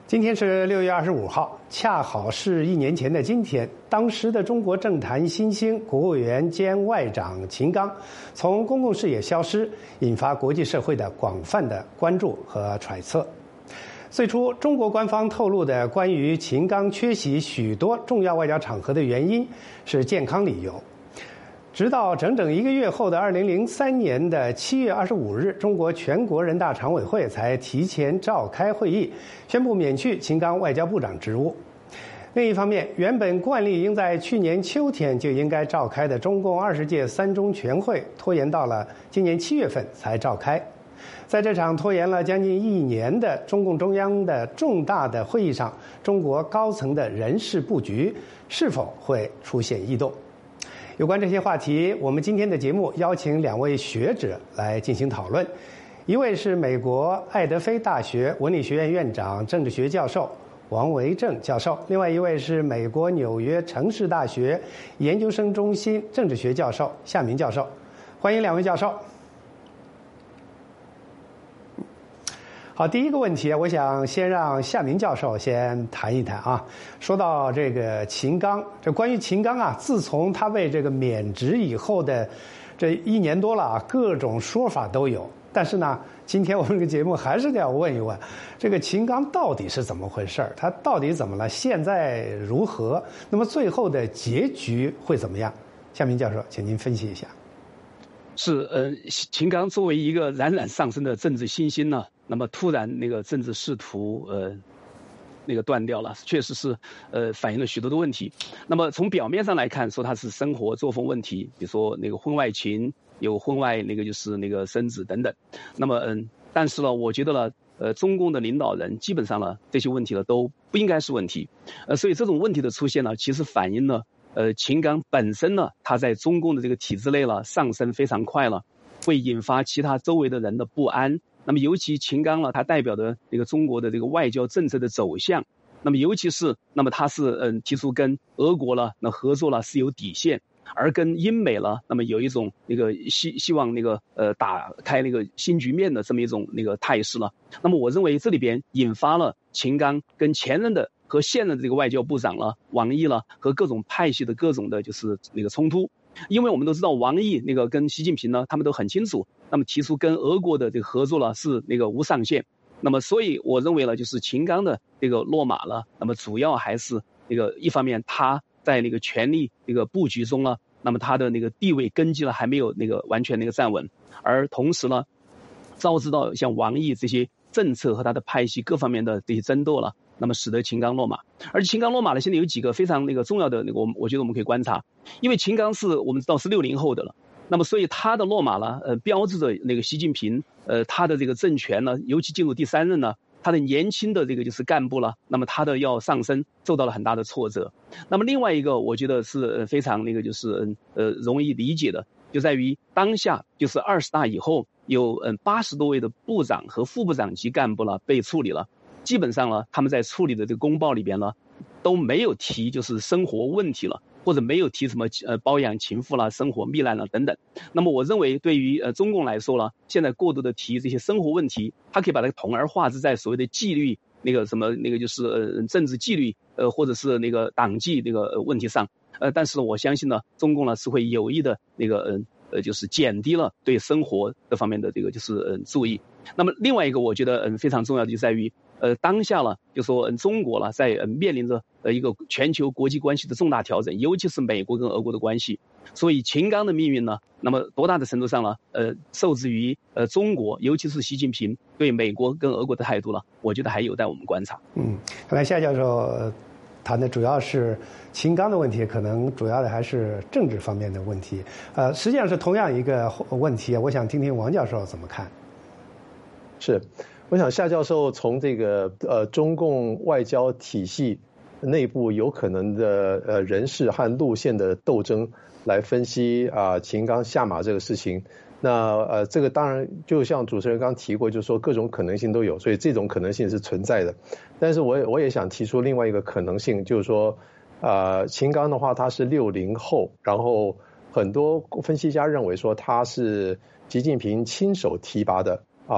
今天是6月25号，恰好是1年前的今天，当时的中国政坛新星、国务员兼外长秦刚从公共视野消失，引发国际社会的广泛的关注和揣测。最初，中国官方透露的关于秦刚缺席许多重要外交场合的原因是健康理由。直到整整1个月后的2003年的7月25日，中国全国人大常委会才提前召开会议，宣布免去秦刚外交部长职务。另一方面，原本惯例应在去年秋天就应该召开的中共20届3中全会，拖延到了今年7月份才召开。在这场拖延了将近1年的中共中央的重大的会议上，中国高层的人事布局是否会出现异动？有关这些话题，我们今天的节目邀请2位学者来进行讨论。一位是美国爱德菲大学文理学院院长、政治学教授王维正教授，另外一位是美国纽约城市大学研究生中心政治学教授夏明教授。欢迎2位教授。好，第一个问题，我想先让夏明教授先谈一谈啊。说到这个秦刚，这关于秦刚啊，自从他被这个免职以后的这1年多了啊，各种说法都有。但是呢，今天我们这个节目还是得要问一问，这个秦刚到底是怎么回事？他到底怎么了？现在如何？那么最后的结局会怎么样？夏明教授，请您分析一下。 秦刚作为一个冉冉上升的政治新星呢，那么突然那个政治仕途断掉了，确实是反映了许多的问题。那么从表面上来看，说他是生活作风问题，比如说那个婚外情，有婚外就是生子等等。那么但是呢，我觉得呢，中共的领导人基本上呢这些问题呢都不应该是问题。所以这种问题的出现呢，其实反映了秦刚本身呢，他在中共的这个体制内呢上升非常快了，会引发其他周围的人的不安。那么尤其秦刚呢，他代表的这个中国的这个外交政策的走向，那么尤其是那么他是提出跟俄国呢那合作呢是有底线，而跟英美呢那么有一种希望打开新局面的这么一种态势了。那么我认为这里边引发了秦刚跟前任的和现任的这个外交部长了王毅了和各种派系的各种的就是冲突。因为我们都知道王毅跟习近平呢他们都很清楚，那么提出跟俄国的这个合作呢是无上限。那么所以我认为呢，就是秦刚的落马了，那么主要还是一方面他在权力布局中呢，那么他的地位根基呢还没有完全站稳，而同时呢招致到像王毅这些政策和他的派系各方面的这些争斗了，那么使得秦刚落马。而且秦刚落马呢，现在有几个非常重要的我觉得我们可以观察。因为秦刚是我们知道是60后的了，那么所以他的落马呢标志着习近平他的政权呢，尤其进入第3任呢，他的年轻的就是干部了，那么他的要上升受到了很大的挫折。那么另外一个我觉得是非常容易理解的，就在于当下就是20大以后有80多位的部长和副部长级干部了被处理了。基本上呢，他们在处理的公报里边呢都没有提就是生活问题了，或者没有提什么包养情妇啦、生活糜烂啦等等。那么我认为对于中共来说呢，现在过度的提这些生活问题，它可以把它统而化之在所谓的纪律就是政治纪律或者是党纪问题上。但是我相信呢，中共呢是会有意的就是减低了对生活这方面的就是注意。那么另外一个我觉得非常重要的就在于当下了就说中国了在面临着一个全球国际关系的重大调整，尤其是美国跟俄国的关系。所以秦刚的命运呢，那么多大的程度上呢受制于中国，尤其是习近平对美国跟俄国的态度了，我觉得还有待我们观察。 看来夏教授谈的主要是秦刚的问题，可能主要的还是政治方面的问题。实际上是同样一个问题，我想听听王教授怎么看。 是，我想夏教授从这个中共外交体系内部有可能的人事和路线的斗争来分析秦刚下马这个事情。那这个当然就像主持人刚提过，就是说各种可能性都有，所以这种可能性是存在的。但是我也想提出另外一个可能性，就是说秦刚的话他是60后，然后很多分析家认为说他是习近平亲手提拔的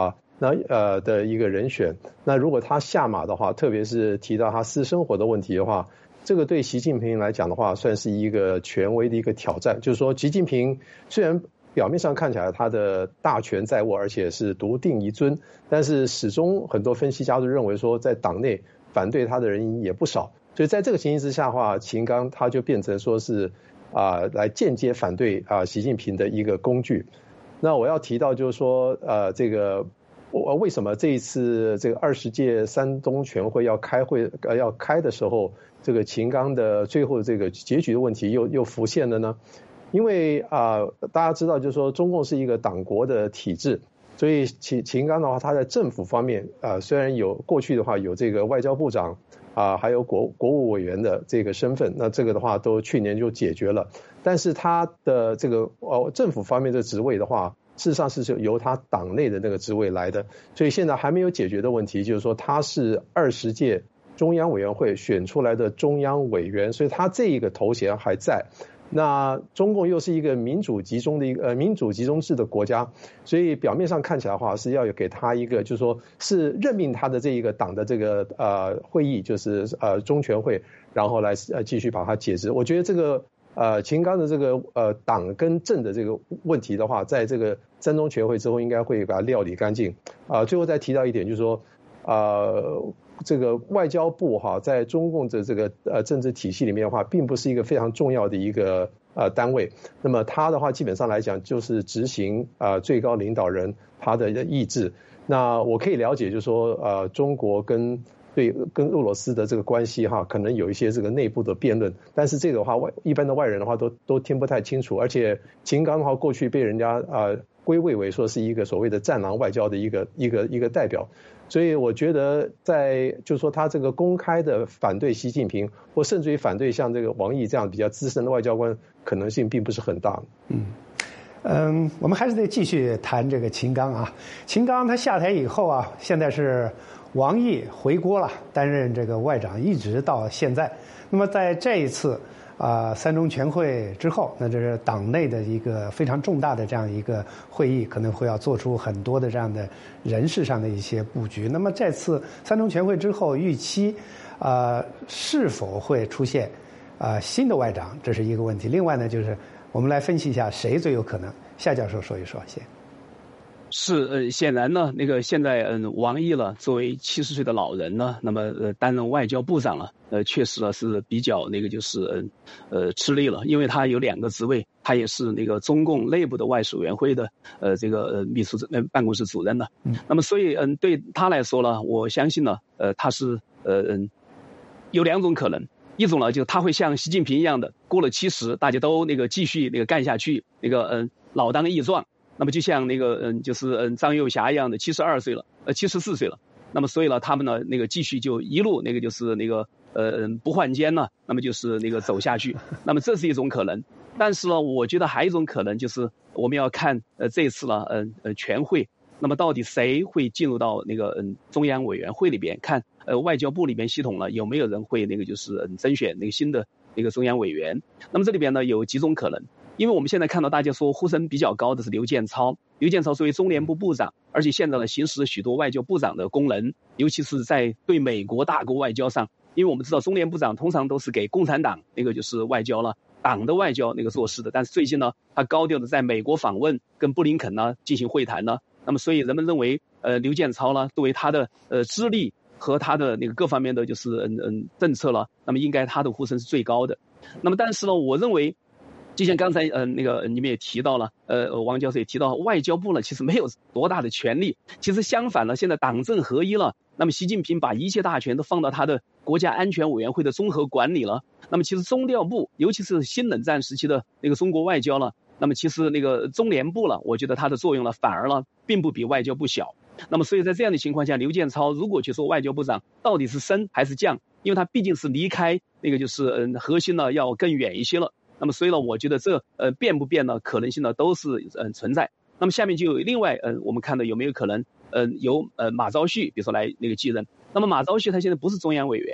的一个人选。那如果他下马的话，特别是提到他私生活的问题的话，这个对习近平来讲的话，算是一个权威的一个挑战。就是说，习近平虽然表面上看起来他的大权在握，而且是独定一尊，但是始终很多分析家都认为说，在党内反对他的人也不少。所以在这个情形之下的话，秦刚他就变成说是来间接反对习近平的一个工具。那我要提到就是说这个为什么这一次这个20届三中全会要开的时候，这个秦刚的最后这个结局的问题又浮现了呢？因为大家知道就是说中共是一个党国的体制，所以秦刚的话他在政府方面虽然有过去的话有这个外交部长还有国务委员的这个身份，那这个的话都去年就解决了，但是他的这个政府方面的职位的话，事实上是由他党内的那个职位来的，所以现在还没有解决的问题就是说他是20届中央委员会选出来的中央委员，所以他这一个头衔还在。那中共又是一个民主集中制的国家，所以表面上看起来的话是要给他一个，就是说是任命他的这一个党的这个会议，就是中全会，然后来继续把它解职。我觉得这个秦刚的这个党跟政的这个问题的话，在这个三中全会之后应该会把它料理干净。最后再提到一点，就是说这个外交部在中共的这个政治体系里面的话，并不是一个非常重要的一个单位。那么他的话基本上来讲就是执行最高领导人他的意志。那我可以了解就是说中国跟俄罗斯的这个关系可能有一些这个内部的辩论，但是这个的话一般的外人的话都听不太清楚。而且秦刚的话过去被人家归类为说是一个所谓的战狼外交的一个代表，所以我觉得就是说他这个公开的反对习近平，或甚至于反对像这个王毅这样比较资深的外交官，可能性并不是很大。 我们还是得继续谈这个秦刚秦刚他下台以后现在是王毅回国了，担任这个外长一直到现在。那么在这一次三中全会之后，那这是党内的一个非常重大的这样一个会议，可能会要做出很多的这样的人事上的一些布局。那么这次三中全会之后，预期是否会出现新的外长，这是一个问题。另外呢，就是我们来分析一下谁最有可能。夏教授说一说先。 是显然呢，现在王毅了，作为70岁的老人呢，那么担任外交部长了，确实是比较就是吃力了，因为他有2个职位，他也是中共内部的外事委员会的这个秘书办公室主任呢。那么所以对他来说呢，我相信呢，他是有2种可能，一种呢就是他会像习近平一样的，过了70，大家都继续干下去，老当益壮。那么就像就是张幼霞一样的72岁了，74岁了。那么所以呢，他们呢继续就一路就是不换肩呢，那么就是走下去。那么这是一种可能。但是呢，我觉得还有一种可能就是我们要看这次呢全会，那么到底谁会进入到中央委员会里边，看外交部里边系统呢有没有人会就是甄选新的中央委员。那么这里边呢有几种可能。因为我们现在看到大家说呼声比较高的是刘建超作为中联部部长，而且现在呢行使了许多外交部长的功能，尤其是在对美国大国外交上。因为我们知道中联部长通常都是给共产党就是外交了，党的外交做事的，但是最近呢他高调的在美国访问，跟布林肯呢进行会谈呢，那么所以人们认为刘建超呢作为他的资历和他的各方面的就是政策了，那么应该他的呼声是最高的。那么但是呢，我认为就像刚才你们也提到了，王教授也提到，外交部呢其实没有多大的权力，其实相反呢，现在党政合一了，那么习近平把一切大权都放到他的国家安全委员会的综合管理了，那么其实中调部，尤其是新冷战时期的中国外交了，那么其实中联部了，我觉得它的作用了反而呢并不比外交部小。那么所以在这样的情况下，刘建超如果去做外交部长，到底是升还是降？因为他毕竟是离开就是核心呢要更远一些了。那么所以呢，我觉得这变不变呢，可能性呢都是存在。那么下面就有另外我们看到有没有可能由马朝旭比如说来继任。那么马朝旭他现在不是中央委员，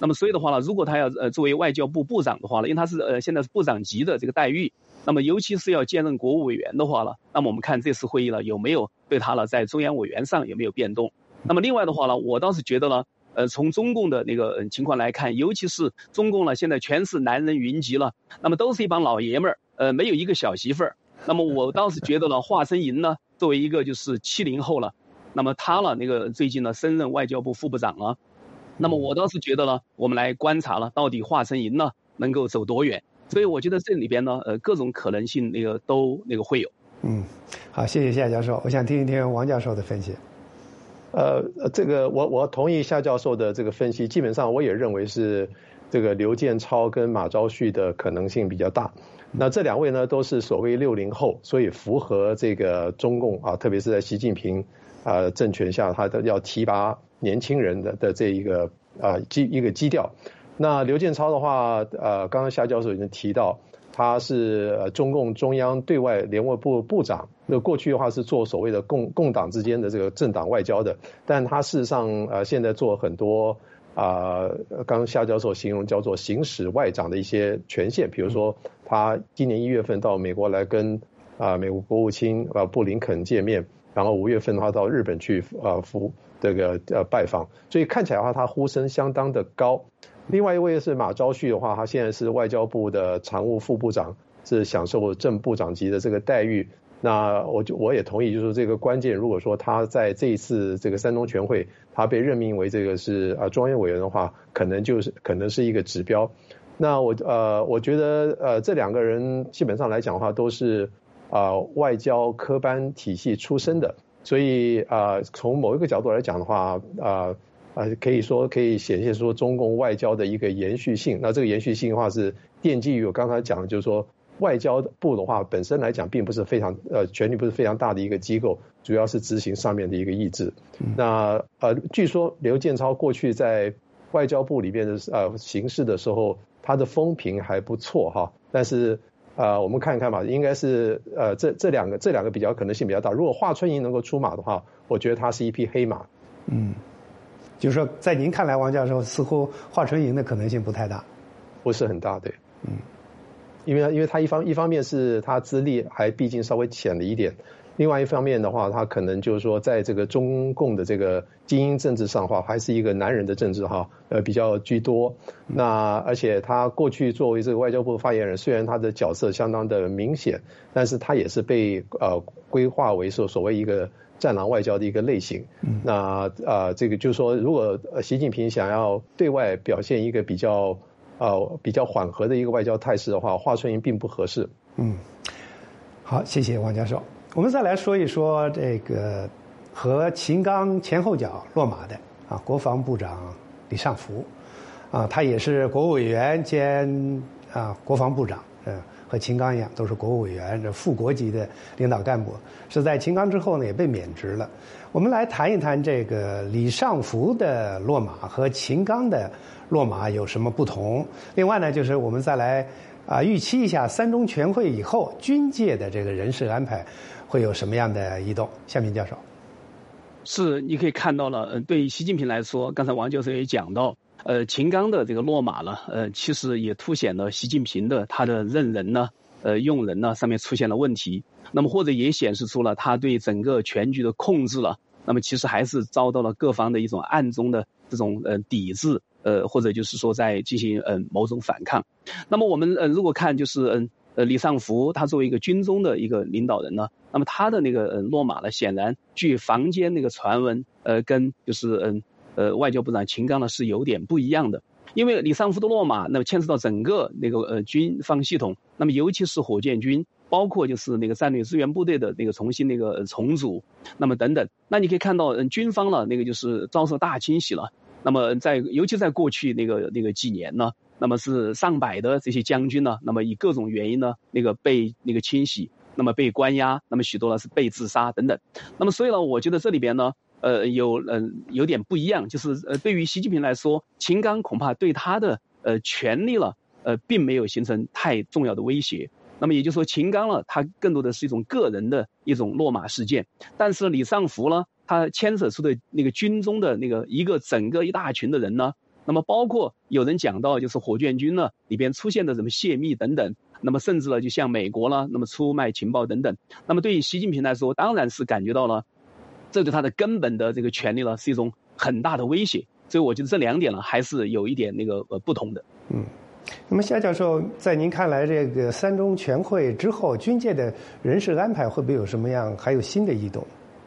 那么所以的话呢，如果他要作为外交部部长的话呢，因为他是现在是部长级的这个待遇，那么尤其是要兼任国务委员的话呢，那么我们看这次会议呢有没有对他呢在中央委员上有没有变动。那么另外的话呢，我倒是觉得呢，从中共的那个情况来看，尤其是中共呢现在全是男人云集了，那么都是一帮老爷们儿，没有一个小媳妇儿。那么我倒是觉得呢，华春莹呢作为一个就是70后了，那么他呢那个最近呢升任外交部副部长了。那么我倒是觉得呢，我们来观察了，到底华春莹呢能够走多远？所以我觉得这里边呢，各种可能性都会有。 好，谢谢夏教授，我想听一听王教授的分析。 这个我同意夏教授的这个分析，基本上我也认为是这个刘建超跟马昭旭的可能性比较大。那这两位呢都是所谓60后，所以符合这个中共啊，特别是在习近平政权下，他要提拔年轻人的这一个一个基调。那刘建超的话，刚刚夏教授已经提到，他是中共中央对外联络部部长。那过去的话是做所谓的共党之间的这个政党外交的，但他事实上现在做很多刚刚夏教授形容叫做行使外长的一些权限，比如说他今年1月份到美国来跟美国国务卿布林肯见面，然后5月份的话到日本去拜访，所以看起来的话他呼声相当的高。另外一位是马昭旭的话，他现在是外交部的常务副部长，是享受正部长级的这个待遇。那我也同意，就是这个关键，如果说他在这一次这个三中全会，他被任命为这个是中央委员的话，可能是一个指标。那我觉得这两个人基本上来讲的话，都是外交科班体系出身的，所以从某一个角度来讲的话，可以显现出中共外交的一个延续性。那这个延续性的话是奠基于我刚才讲的，就是说外交部的话本身来讲并不是非常权力不是非常大的一个机构，主要是执行上面的一个意志。那据说刘建超过去在外交部里面的行事的时候，他的风评还不错哈，但是我们看一看吧，应该是这两个比较可能性比较大。如果华春莹能够出马的话，我觉得他是一匹黑马。 就是说在您看来，王教授似乎华春莹的可能性不太大， 不是很大，对。因为他一方面是他资历还毕竟稍微浅了一点，另外一方面的话，他可能就是说在这个中共的这个精英政治上的话，还是一个男人的政治哈，比较居多。那而且他过去作为这个外交部发言人，虽然他的角色相当的明显，但是他也是被规划为所谓一个战狼外交的一个类型。那这个就是说，如果习近平想要对外表现一个比较缓和的一个外交态势的话，华春莹并不合适。 好，谢谢王教授。我们再来说一说这个和秦刚前后脚落马的国防部长李尚福他也是国务委员兼国防部长，和秦刚一样都是国务委员，这副国级的领导干部，是在秦刚之后呢也被免职了。我们来谈一谈这个李尚福的落马和秦刚的落马有什么不同。另外呢，就是我们再来预期一下三中全会以后军界的这个人事安排会有什么样的移动。夏明教授。 是，你可以看到了，对习近平来说，刚才王教授也讲到，秦刚的这个落马呢，其实也凸显了习近平的他的任人呢，用人呢上面出现了问题，那么或者也显示出了他对整个全局的控制了，那么其实还是遭到了各方的一种暗中的这种抵制，或者就是说在进行某种反抗。那么我们如果看就是李尚福他作为一个军中的一个领导人呢，那么他的那个落马呢，显然据坊间那个传闻，跟就是外交部长秦刚呢是有点不一样的。因为李尚福的落马，那么牵涉到整个那个军方系统，那么尤其是火箭军，包括就是那个战略支援部队的那个重新那个重组，那么等等。那你可以看到，军方呢那个就是遭受大清洗了。那么尤其在过去那个几年呢，那么是上百的这些将军呢，那么以各种原因呢，那个被那个清洗，那么被关押，那么许多呢是被自杀等等。那么所以呢，我觉得这里边呢，有点不一样，就是对于习近平来说，秦刚恐怕对他的权力了，并没有形成太重要的威胁。那么也就是说，秦刚了，他更多的是一种个人的一种落马事件，但是李尚福呢，他牵扯出的那个军中的那个整个一大群的人呢， 那么包括有人讲到就是火箭军呢里边出现的什么泄密等等，那么甚至呢就像美国呢那么出卖情报等等，那么对于习近平来说当然是感觉到了这对他的根本的这个权利呢是一种很大的威胁，所以我觉得这2点呢还是有一点那个不同的。 那么夏教授，在您看来，这个3中全会之后，军界的人事安排会不会有什么样还有新的异动？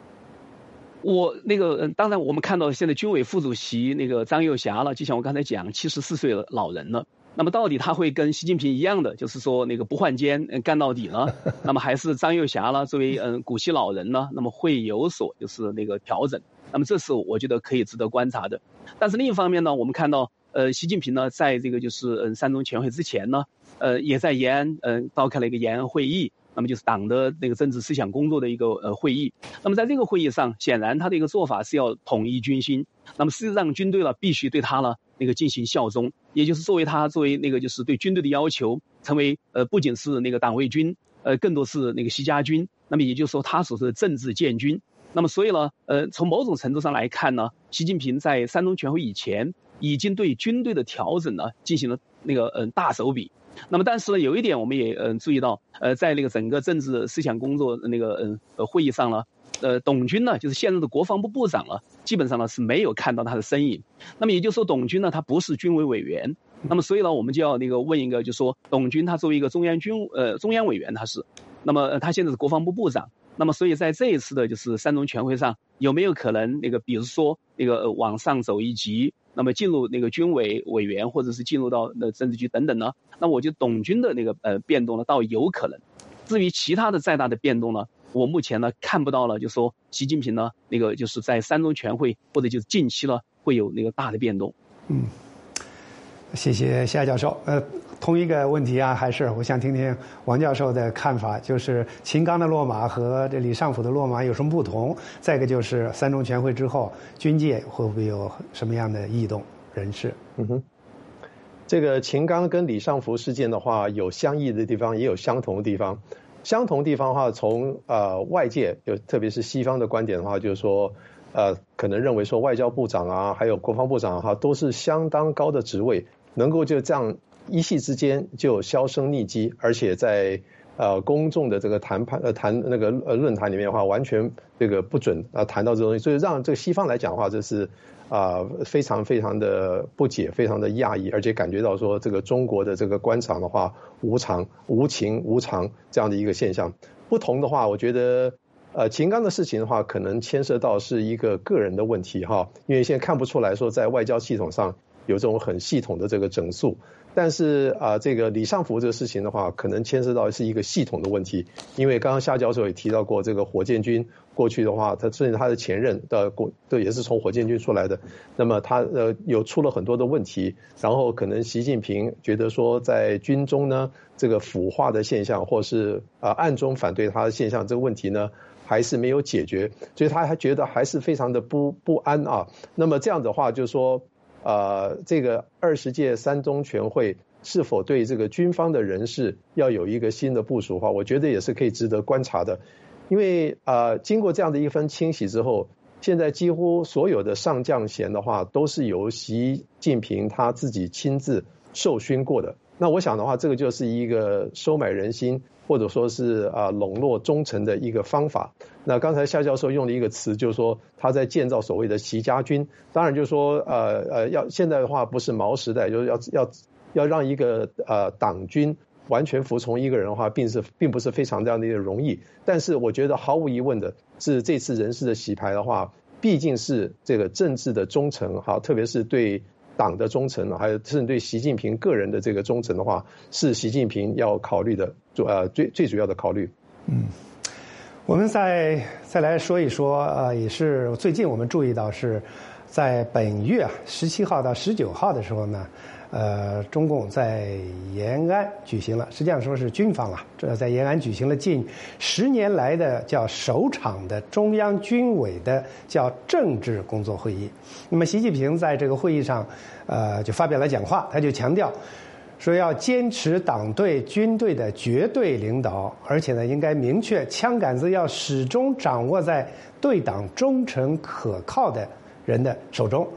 当然我们看到现在军委副主席那个张又侠了，就像我刚才讲，74岁的老人了。那么到底他会跟习近平一样的，就是说那个不换肩干到底呢？那么还是张又侠了作为古稀老人呢，那么会有所就是那个调整？那么这是我觉得可以值得观察的。但是另一方面呢，我们看到习近平呢在这个就是3中全会之前呢，也在延安召开了一个延安会议。那么就是党的那个政治思想工作的一个会议。那么在这个会议上，显然他的一个做法是要统一军心。那么事实上，军队呢必须对他呢那个进行效忠，也就是作为那个就是对军队的要求，成为不仅是那个党卫军，更多是那个习家军。那么也就是说，他所说的政治建军。那么所以呢，从某种程度上来看呢，习近平在3中全会以前已经对军队的调整呢进行了那个大手笔。那么但是呢，有一点我们也注意到，在那个整个政治思想工作那个会议上呢，董军呢就是现任的国防部部长了，基本上呢是没有看到他的身影。那么也就是说，董军呢他不是军委委员。那么所以呢，我们就要那个问一个，就是说董军他作为一个中央委员他是，那么他现在是国防部部长。那么所以在这一次的就是3中全会上，有没有可能那个比如说那个往上走一级，那么进入那个军委委员，或者是进入到政治局等等呢？那我觉得董军的那个变动呢倒有可能。至于其他的再大的变动呢，我目前呢看不到了，就说习近平呢那个就是在3中全会或者就是近期呢会有那个大的变动。 谢谢夏教授。同一个问题啊，还是我想听听王教授的看法，就是秦刚的落马和这李尚福的落马有什么不同？再一个就是3中全会之后，军界会不会有什么样的异动人事？ 这个秦刚跟李尚福事件的话，有相异的地方，也有相同的地方。相同地方的话，从外界，特别是西方的观点的话，就是说，可能认为说外交部长啊，还有国防部长都是相当高的职位，能够就这样一夕之间就销声匿迹，而且在公众的这个谈那个论坛里面的话，完全这个不准谈到这东西，所以让这个西方来讲的话，这是非常非常的不解，非常的讶异，而且感觉到说这个中国的这个官场的话无情无常这样的一个现象。不同的话，我觉得秦刚的事情的话，可能牵涉到是一个个人的问题哈，因为现在看不出来说在外交系统上有这种很系统的这个整肃。但是这个李尚福这个事情的话，可能牵涉到是一个系统的问题，因为刚刚夏教授也提到过，这个火箭军过去的话，他甚至他的前任的也是从火箭军出来的，那么他有出了很多的问题，然后可能习近平觉得说在军中呢这个腐化的现象，或是暗中反对他的现象，这个问题呢还是没有解决，所以他还觉得还是非常的不安啊。那么这样的话就是说这个20届3中全会是否对这个军方的人士要有一个新的部署的话，我觉得也是可以值得观察的。因为经过这样的一番清洗之后，现在几乎所有的上将衔的话都是由习近平他自己亲自授勋过的。那我想的话，这个就是一个收买人心，或者说是笼络忠臣的一个方法。那刚才夏教授用了一个词，就是说他在建造所谓的习家军。当然就是说现在的话不是毛时代，就是要让一个党军完全服从一个人的话，并不是非常这样的一个容易。但是我觉得毫无疑问的是，这次人事的洗牌的话，毕竟是这个政治的忠诚哈，特别是对党的忠诚，还有甚至对习近平个人的这个忠诚的话，是习近平要考虑的最主要的考虑。 我们再来说一说也是最近我们注意到是在本月17号到19号的时候呢，中共在延安举行了，实际上说是军方在延安举行了近10年来的叫首场的中央军委的叫政治工作会议。那么习近平在这个会议上就发表了讲话，他就强调说要坚持党对军队的绝对领导，而且呢应该明确枪杆子要始终掌握在对党忠诚可靠的人的手中。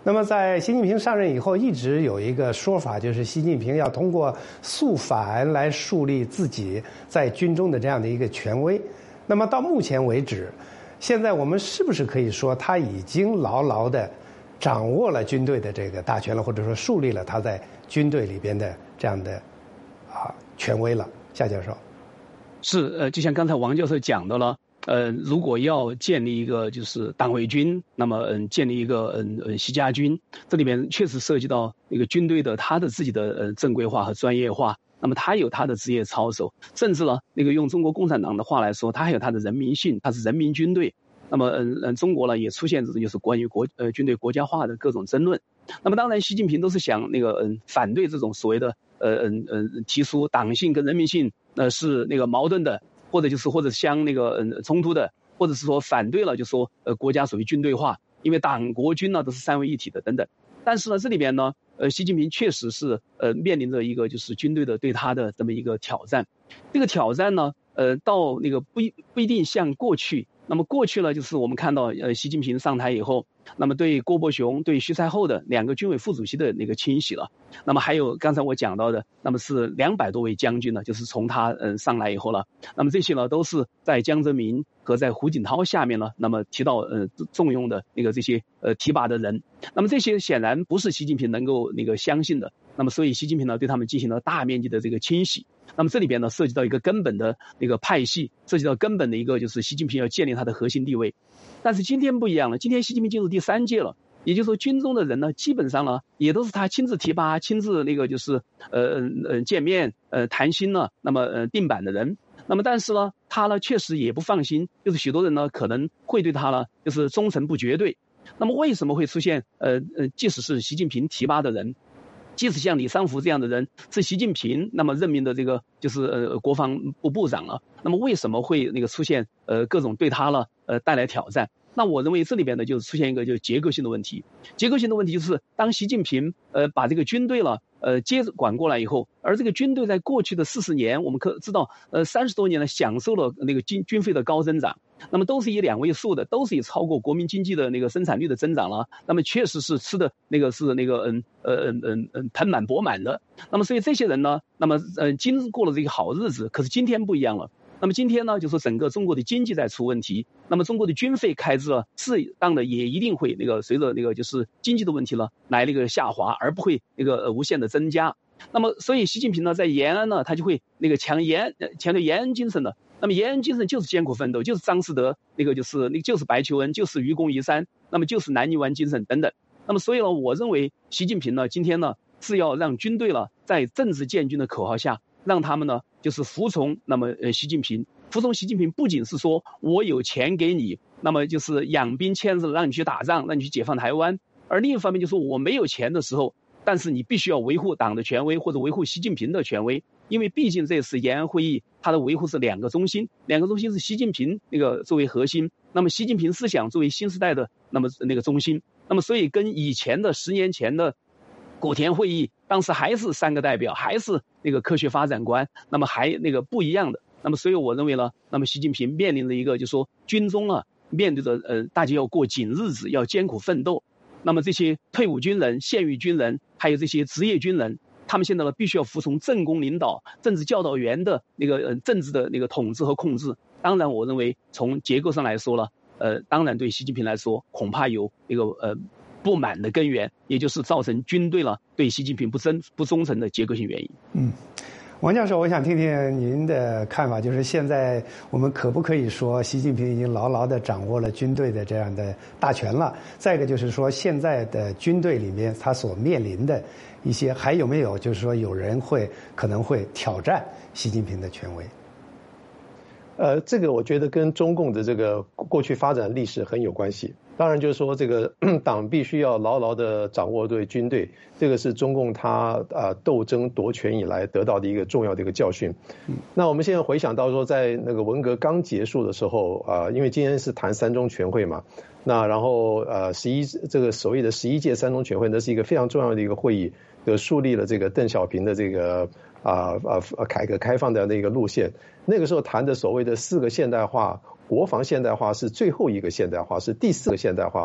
那么在习近平上任以后，一直有一个说法，就是习近平要通过肃反来树立自己在军中的这样的一个权威。那么到目前为止，现在我们是不是可以说他已经牢牢地掌握了军队的这个大权了，或者说树立了他在军队里边的这样的权威了？夏教授。 是就像刚才王教授讲的了。如果要建立一个就是党卫军，那么建立一个习家军，这里面确实涉及到一个军队的他的自己的正规化和专业化，那么他有他的职业操守，甚至呢那个用中国共产党的话来说，他还有他的人民性，他是人民军队。那么中国呢也出现这种就是关于军队国家化的各种争论。那么当然习近平都是想那个反对这种所谓的提出党性跟人民性是那个矛盾的。或者相那个冲突的，或者是说反对了，就说国家属于军队化，因为党国军呢都是三位一体的等等。但是呢这里边呢习近平确实是面临着一个就是军队的对他的这么一个挑战。这个挑战呢到那个不一定像过去。那么过去呢就是我们看到习近平上台以后，那么对郭伯雄对徐才厚的两个军委副主席的那个清洗了。那么还有刚才我讲到的，那么是200多位将军呢，就是从他上来以后了。那么这些呢都是在江泽民和在胡锦涛下面呢，那么提到重用的那个这些提拔的人。那么这些显然不是习近平能够那个相信的。那么所以习近平呢对他们进行了大面积的这个清洗。那么这里边呢涉及到一个根本的那个派系，涉及到根本的一个就是习近平要建立他的核心地位。但是今天不一样了，今天习近平进入第3届了，也就是说军中的人呢基本上呢也都是他亲自提拔，亲自那个就是见面谈心呢，那么定板的人。那么但是呢他呢确实也不放心，就是许多人呢可能会对他呢就是忠诚不绝对。那么为什么会出现即使是习近平提拔的人，即使像李尚福这样的人是习近平那么任命的这个就是国防部部长了，那么为什么会那个出现各种对他了带来挑战？那我认为这里边呢就出现一个就结构性的问题。结构性的问题就是当习近平把这个军队了接管过来以后，而这个军队在过去的40年我们可知道30多年呢享受了那个军费的高增长，那么都是以2位数的，都是以超过国民经济的那个生产率的增长了。那么确实是吃的那个是那个盆满钵满的。那么所以这些人呢，那么经过了这个好日子，可是今天不一样了。那么今天呢，就是整个中国的经济在出问题，那么中国的军费开支啊，适当的也一定会那个随着那个就是经济的问题呢来那个下滑，而不会那个无限的增加。那么所以习近平呢在延安呢，他就会那个强调延安精神的。那么延安精神就是艰苦奋斗，就是张士德那个就是白求恩，就是愚公移山，那么就是南泥湾精神等等。那么所以呢，我认为习近平呢今天呢是要让军队了在政治建军的口号下，让他们呢就是服从那么习近平。服从习近平不仅是说我有钱给你，那么就是养兵千日让你去打仗，让你去解放台湾，而另一方面就是我没有钱的时候，但是你必须要维护党的权威或者维护习近平的权威。因为毕竟这次延安会议它的维护是2个中心是习近平那个作为核心，那么习近平思想作为新时代的那么那个中心。那么所以跟以前的10年前的古田会议当时还是3个代表，还是那个科学发展观，那么还那个不一样的。那么所以我认为呢，那么习近平面临的一个就是说军中啊面对着大家要过紧日子，要艰苦奋斗。那么这些退伍军人、现役军人，还有这些职业军人，他们现在呢必须要服从政工领导、政治教导员的那个政治的那个统治和控制。当然我认为从结构上来说了，当然对习近平来说恐怕有一个不满的根源，也就是造成军队了对习近平不忠诚的结构性原因。 王教授，我想听听您的看法，就是现在我们可不可以说习近平已经牢牢地掌握了军队的这样的大权了？再一个就是说，现在的军队里面他所面临的一些，还有没有就是说有人可能会挑战习近平的权威？ 这个我觉得跟中共的这个过去发展历史很有关系。当然就是说这个党必须要牢牢的掌握对军队，这个是中共他斗争夺权以来得到的一个重要的一个教训。那我们现在回想到说，在那个文革刚结束的时候因为今天是谈3中全会嘛，那然后这个所谓的11届3中全会，那是一个非常重要的一个会议，树立了这个邓小平的这个改革开放的那个路线。那个时候谈的所谓的4个现代化，国防现代化是最后一个现代化，是第4个现代化。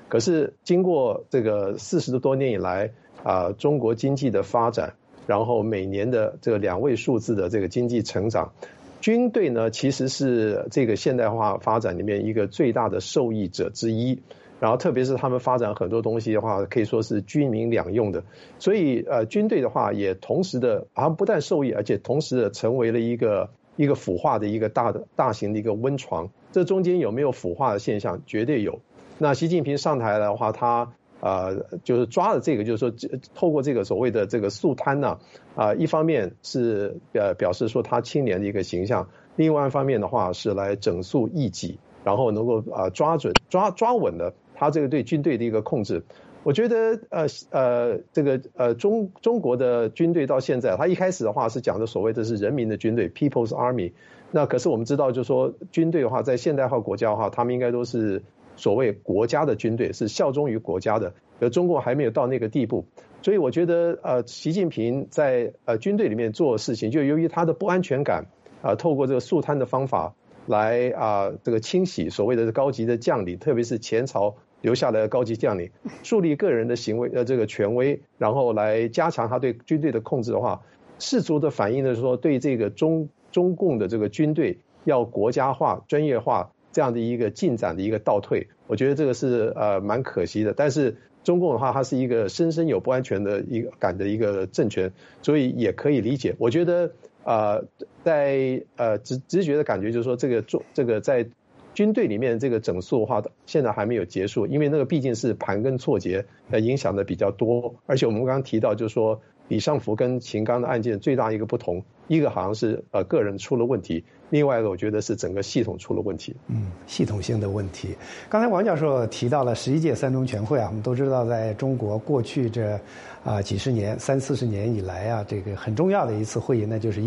可是经过这个40多年以来中国经济的发展，然后每年的这个2位数字的这个经济成长，军队呢其实是这个现代化发展里面一个最大的受益者之一。然后特别是他们发展很多东西的话，可以说是军民两用的。所以军队的话也同时的，不但受益，而且同时的成为了一个腐化的一个大型的一个温床。这中间有没有腐化的现象？绝对有。那习近平上台的话，他就是抓了这个，就是说透过这个所谓的这个肃贪呢，一方面是表示说他清廉的一个形象，另外一方面的话是来整肃异己，然后能够抓稳了他这个对军队的一个控制。我觉得这个中国的军队到现在，他一开始的话是讲的所谓的是人民的军队 People's Army。那可是我们知道，就是说军队的话，在现代化国家的话，他们应该都是所谓国家的军队，是效忠于国家的。而中国还没有到那个地步，所以我觉得习近平在军队里面做的事情，就由于他的不安全感透过这个肃贪的方法来这个清洗所谓的高级的将领，特别是前朝留下来的高级将领，树立个人的行为这个权威，然后来加强他对军队的控制的话，适足的反映的说对这个中共的这个军队要国家化、专业化这样的一个进展的一个倒退，我觉得这个是蛮可惜的。但是中共的话，它是一个深深有不安全的一个感的一个政权，所以也可以理解。我觉得在直觉的感觉就是说，这个在军队里面这个整肃的话，现在还没有结束，因为那个毕竟是盘根错节，影响的比较多。而且我们刚刚提到，就是说李尚福跟秦刚的案件最大一个不同，一个好像是个人出了问题，另外一个我觉得是整个系统出了问题。 系统性的问题。刚才王教授提到了11届三中全会我们都知道，在中国过去这几十年30-40年以来这个很重要的一次会议，那就是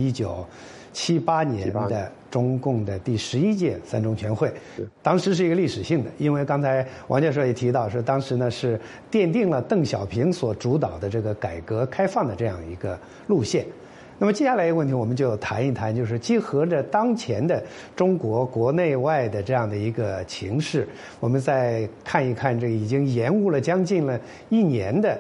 1978年的中共的第11届三中全会。当时是一个历史性的，因为刚才王教授也提到，说当时呢是奠定了邓小平所主导的这个改革开放的这样一个路线。那么接下来一个问题，我们就谈一谈，就是结合着当前的中国国内外的这样的一个情势，我们再看一看这已经延误了将近了1年的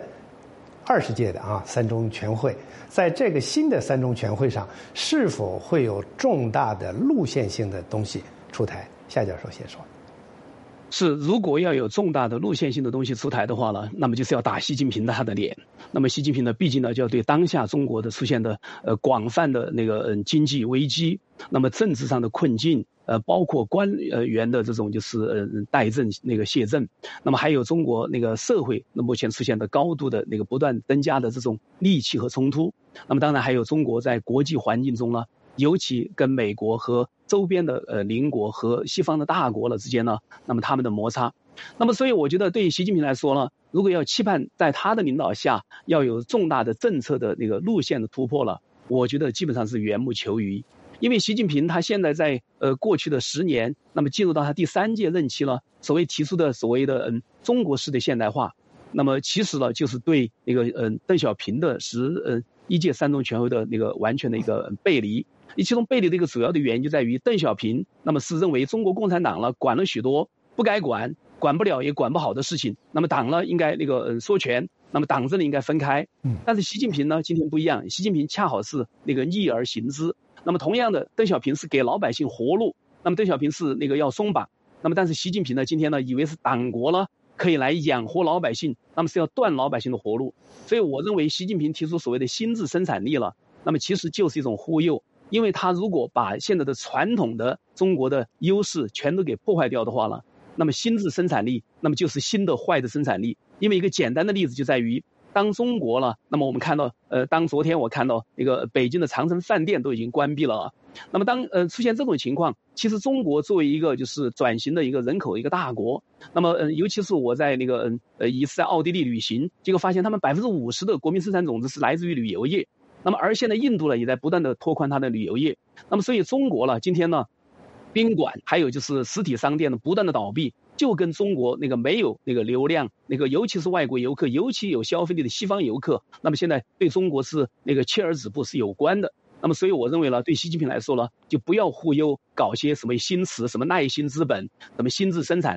20届的三中全会，在这个新的三中全会上，是否会有重大的路线性的东西出台？夏教授先说。 是，如果要有重大的路线性的东西出台的话呢，那么就是要打习近平他的脸。那么习近平呢，毕竟呢就要对当下中国的出现的广泛的那个经济危机，那么政治上的困境，包括官员的这种就是怠政那个卸政，那么还有中国那个社会那目前出现的高度的那个不断增加的这种戾气和冲突，那么当然还有中国在国际环境中呢，尤其跟美国和周边的邻国和西方的大国了之间呢，那么他们的摩擦，那么所以我觉得对于习近平来说呢，如果要期盼在他的领导下要有重大的政策的那个路线的突破了，我觉得基本上是缘木求鱼。因为习近平他现在在过去的10年，那么进入到他第3届任期了，所谓提出的所谓的中国式的现代化，那么其实呢就是对那个邓小平的11届三中全会的那个完全的一个背离。其中背离的一个主要的原因就在于邓小平那么是认为中国共产党了管了许多不该管不了也管不好的事情，那么党呢应该那个缩权，那么党政呢应该分开。但是习近平呢今天不一样，习近平恰好是那个逆而行之。那么同样的，邓小平是给老百姓活路，那么邓小平是那个要松绑，那么但是习近平呢今天呢以为是党国呢可以来养活老百姓，那么是要断老百姓的活路。所以我认为习近平提出所谓的新质生产力了，那么其实就是一种忽悠。因为他如果把现在的传统的中国的优势全都给破坏掉的话呢，那么新质生产力那么就是新的坏的生产力。因为一个简单的例子就在于，当中国了，那么我们看到当昨天我看到那个北京的长城饭店都已经关闭了那么当出现这种情况，其实中国作为一个就是转型的一个人口一个大国，那么尤其是我在那个一次在奥地利旅行，结果发现他们50%的国民生产总值是来自于旅游业。那么而现在印度呢也在不断的拓宽它的旅游业，那么所以中国了今天呢，宾馆还有就是实体商店的不断的倒闭，就跟中国那个没有那个流量，那个尤其是外国游客，尤其有消费力的西方游客，那么现在对中国是那个锲而止步是有关的。那么所以我认为呢，对习近平来说呢，就不要忽悠搞些什么新词，什么耐心资本，什么新质生产力，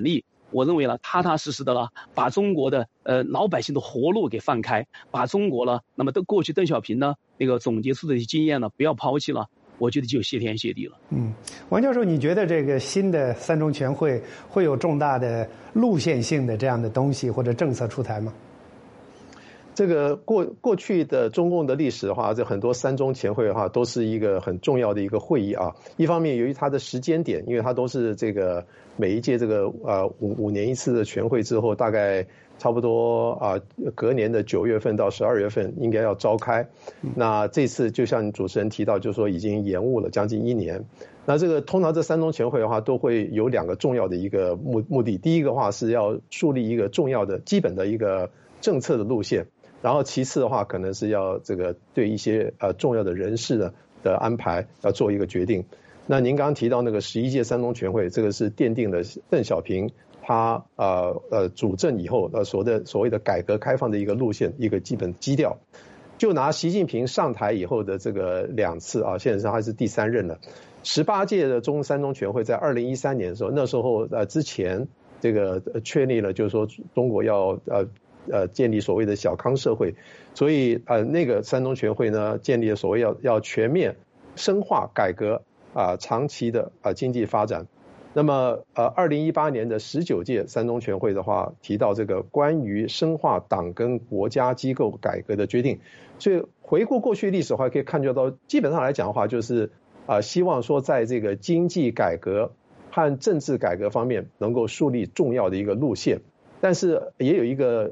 我认为呢，踏踏实实的了，把中国的老百姓的活路给放开，把中国呢，那么过去邓小平呢那个总结出的一些经验呢，不要抛弃了，我觉得就谢天谢地了。 王教授，你觉得这个新的三中全会会有重大的路线性的这样的东西或者政策出台吗？ 这个过去的中共的历史的话，这很多三中全会的话，都是一个很重要的一个会议啊。一方面由于它的时间点，因为它都是这个每一届这个五年一次的全会之后，大概差不多隔年的9月份到12月份应该要召开。那这次就像主持人提到，就是说已经延误了将近1年。那这个通常这三中全会的话，都会有2个重要的一个目的。第一个话是要树立一个重要的基本的一个政策的路线。然后其次的话，可能是要这个对一些重要的人士的安排要做一个决定。那您刚刚提到那个11届三中全会，这个是奠定了邓小平他主政以后所谓的改革开放的一个路线，一个基本基调。就拿习近平上台以后的这个2次啊，现在他是第3任了。18届的三中全会在2013年的时候，那时候之前这个确立了，就是说中国要建立所谓的小康社会，所以那个三中全会呢，建立了所谓要全面深化改革长期的经济发展。那么2018年的19届三中全会的话，提到这个关于深化党跟国家机构改革的决定。所以回顾过去历史的话，可以看觉到，基本上来讲的话，就是希望说在这个经济改革和政治改革方面能够树立重要的一个路线。但是也有一个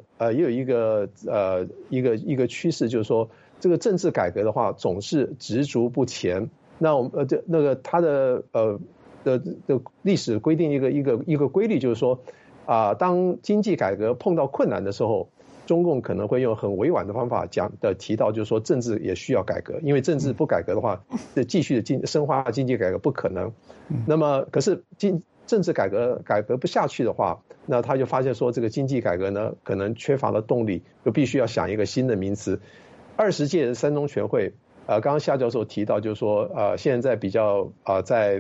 趋势，就是说这个政治改革的话总是执着不前。那我们它的历史规定一个规律，就是说当经济改革碰到困难的时候，中共可能会用很委婉的方法提到，就是说政治也需要改革，因为政治不改革的话，继续的深化经济改革不可能。那么可是政治改革不下去的话，那他就发现说这个经济改革呢可能缺乏了动力，就必须要想一个新的名词。20届的三中全会，刚刚夏教授提到，就是说现在比较在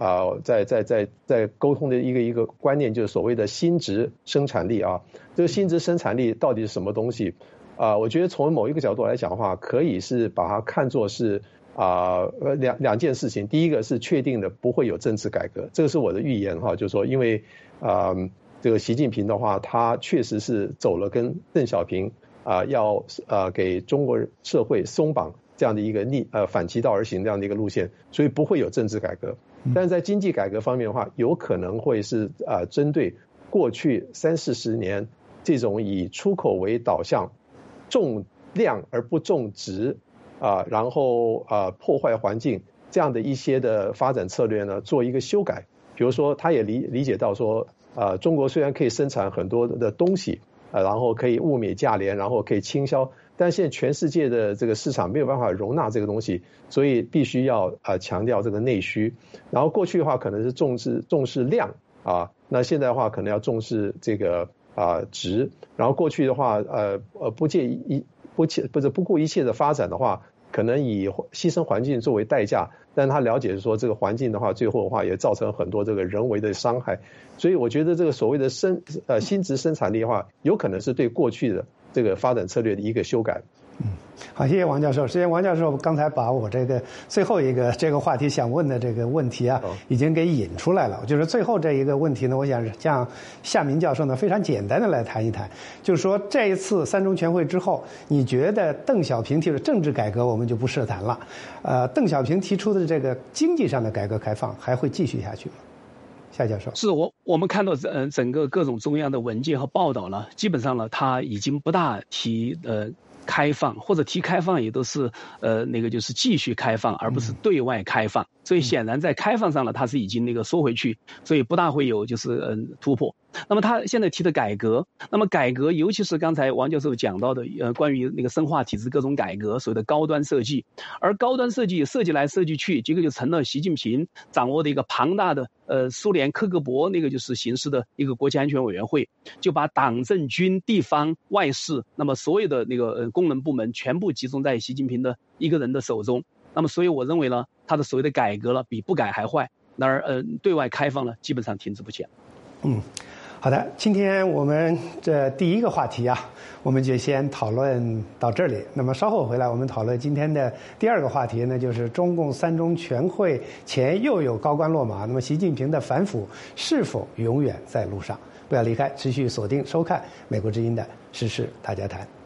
沟通的一个观念，就是所谓的新质生产力啊。这个新质生产力到底是什么东西？我觉得从某一个角度来讲的话，可以是把它看作是两件事情。第一个是确定的不会有政治改革，这个是我的预言哈，就是说因为这个习近平的话，他确实是走了跟邓小平要给中国社会松绑这样的一个反其道而行这样的一个路线，所以不会有政治改革。但是在经济改革方面的话，有可能会是针对过去30-40年这种以出口为导向，重量而不重质然后破坏环境这样的一些的发展策略呢，做一个修改。比如说，他也理解到说，中国虽然可以生产很多的东西，然后可以物美价廉，然后可以倾销，但现在全世界的这个市场没有办法容纳这个东西，所以必须要强调这个内需。然后过去的话可能是重视量那现在的话可能要重视这个值。然后过去的话不顾一切的发展的话，可能以牺牲环境作为代价，但他了解说这个环境的话，最后的话也造成很多这个人为的伤害。所以我觉得这个所谓的新质生产力的话，有可能是对过去的这个发展策略的一个修改。 好，谢谢王教授。实际上，王教授刚才把我这个最后一个这个话题想问的这个问题已经给引出来了。就是最后这一个问题呢，我想让夏明教授呢非常简单的来谈一谈，就是说这一次三中全会之后，你觉得邓小平提出的政治改革我们就不涉谈了，邓小平提出的这个经济上的改革开放还会继续下去吗？夏教授， 是我们看到整个各种中央的文件和报道呢，基本上呢他已经不大提开放，或者提开放也都是就是继续开放，而不是对外开放。所以显然在开放上呢，它是已经缩回去，所以不大会有突破。那么他现在提的改革，那么改革尤其是刚才王教授讲到的关于深化体制各种改革，所谓的高端设计，而高端设计设计来设计去，结果就成了习近平掌握的一个庞大的苏联克格勃形式的一个国家安全委员会，就把党政军地方外事，那么所有的功能部门全部集中在习近平的一个人的手中。那么所以我认为呢，他的所谓的改革了比不改还坏，然而对外开放了基本上停滞不前。 好的，今天我们这第一个话题啊，我们就先讨论到这里。那么稍后回来，我们讨论今天的第二个话题呢，就是中共3中全会前又有高官落马，那么习近平的反腐是否永远在路上？不要离开，持续锁定收看《美国之音》的时事大家谈。